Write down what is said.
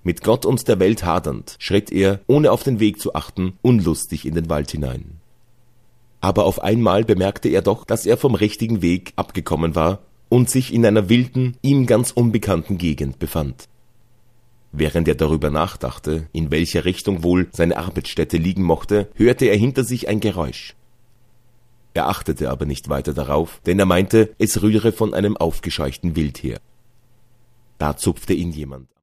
Mit Gott und der Welt hadernd, schritt er, ohne auf den Weg zu achten, unlustig in den Wald hinein. Aber auf einmal bemerkte er doch, dass er vom richtigen Weg abgekommen war und sich in einer wilden, ihm ganz unbekannten Gegend befand. Während er darüber nachdachte, in welcher Richtung wohl seine Arbeitsstätte liegen mochte, hörte er hinter sich ein Geräusch. Er achtete aber nicht weiter darauf, denn er meinte, es rühre von einem aufgescheuchten Wild her. Da zupfte ihn jemand